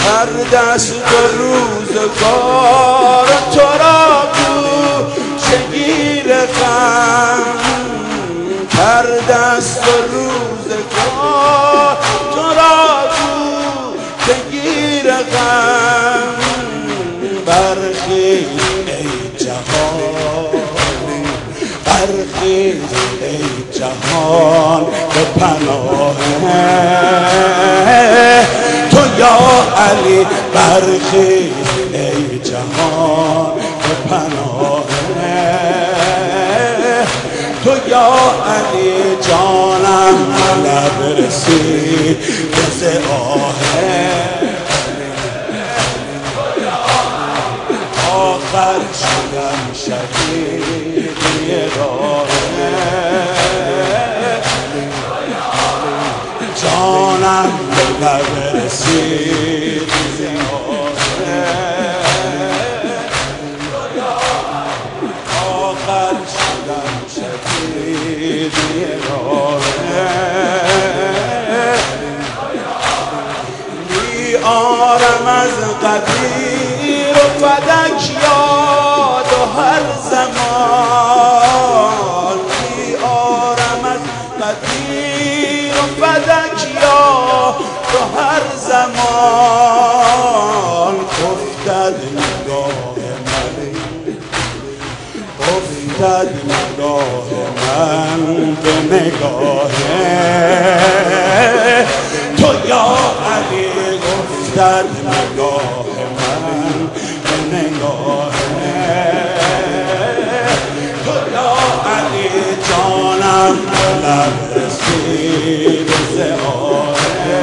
هر دست و روزگار تو را گوشگیر غم، هر دست و روزگار تو را گوشگیر غم. برخیز ای جهان، برخیز ای جهان به پناه تو یا علی، برخیز ای جهان به پناه تو یا علی. جانم لب رسید بز آه، آخر شدم شهید راه، جانم لب رسید بز آه، آخر شدم شهید راه. می آرم از قدیر و فدک یاد و هر زمان، می آرم از قدیر و فدک یاد و هر زمان. افتد نگاه من، افتد نگاه من به نگاه تو یا علی، افتد نگاه من به نگاه تو یا علی. جانم لب رسید ز آه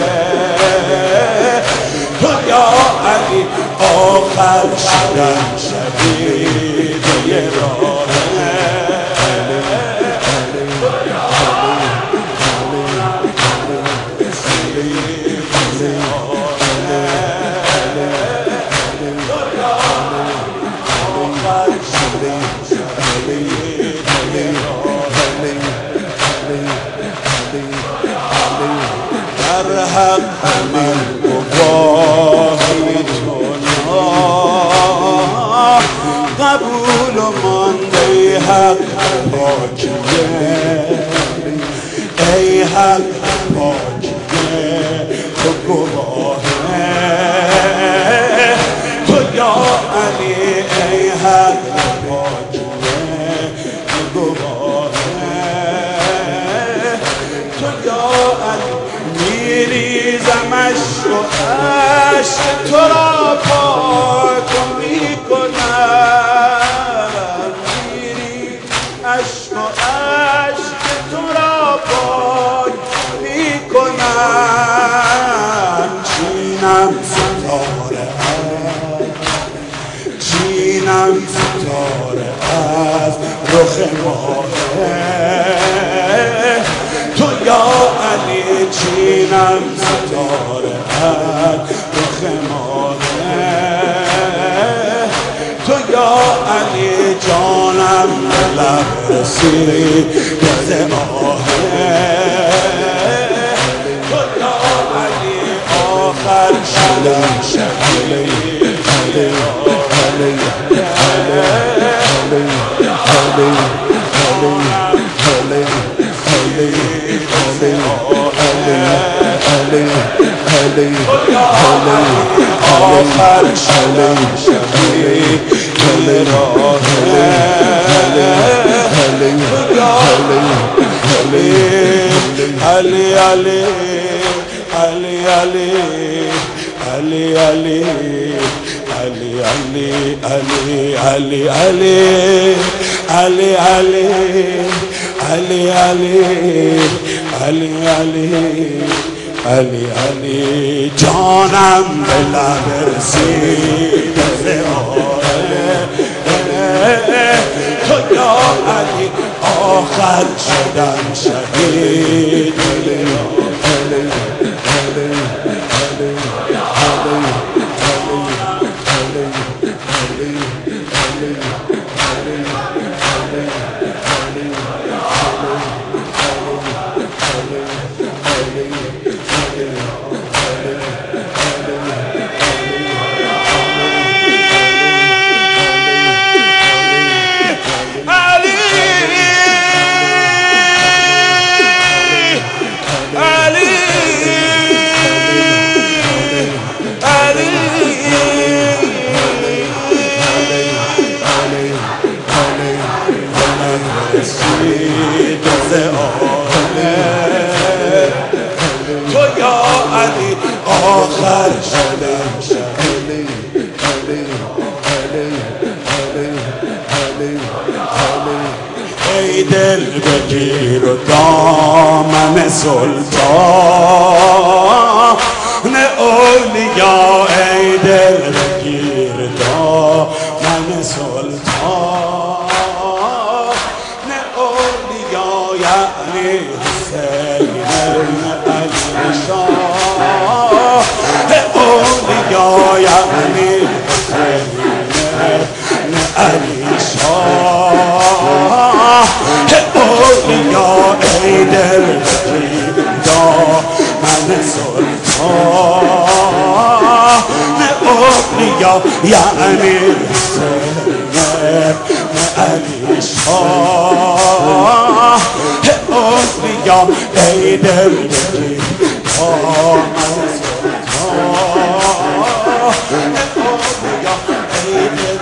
تو یا علی، آخر شدم شهید راه. در حق من گواهی تو قبول و مانده حق پاکیه، ای حق پاکیه تو گواهه تو یا علی، ای حق پاکیه تو گواهه تو یا علی. میریزم اشک و اشک تو را پاک میکنم، میریزم اشک و اشک تو را پاک میکنم. چینم ستاره چینم ستاره از رخ ماه تو یا علی، چینم ستاره از رخ ماه تو یا علی. جانم لب رسید بز آه تو یا علی، آخر شدم شهید آخر شدم شهید راه. علی علی علی علی علی علی علی علی علی علی علی علی علی علی. جانم به لب رسید ز آه تو یا علی، آخر شدم شهید رسید ز عالم تو یا علی آخر شدم شهید ای دل بگیر و دامن سلطان اولیا ای دل بگیر دامن سلطان اولیا یعنی حسین علی شاه اولیا یعنی حسین علی شاه اولیا ای دل بگیر دامن سلطان اولیا یعنی حسین علی شاه اولیا ای دل بگیر دامن سلطان اولیا ای دل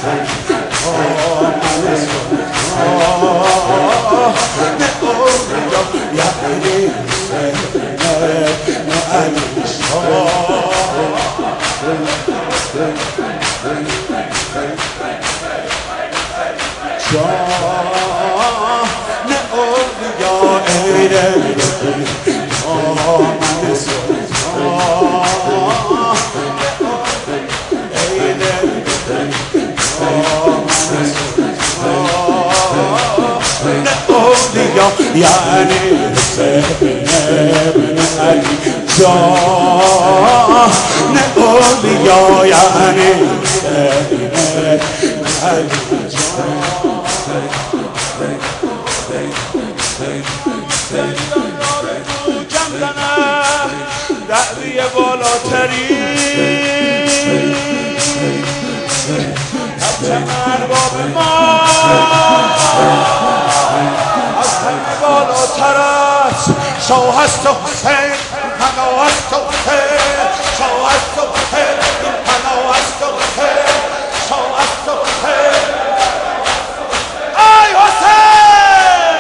یعنی حسین ابن علی جان اولیا یعنی حسین ابن علی جان دعوی بالاتری ارباب ما بالاتر است شاه است و حسین پناه است و حسین شاه است و حسین پناه است و حسین شاه است و حسین ای حسین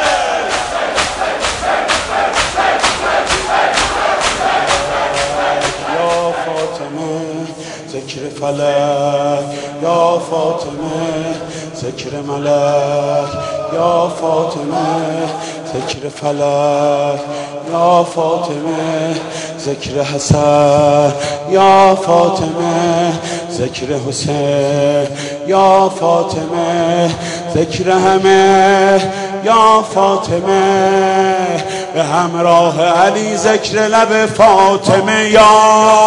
یا فاطمه ذکر فلک یا فاطمه ذکر ملک یا فاطمه ذکر فلک یا فاطمه ذکر حسن یا فاطمه ذکر حسین یا فاطمه ذکر همه یا فاطمه به همراه علی ذکر لب فاطمه یا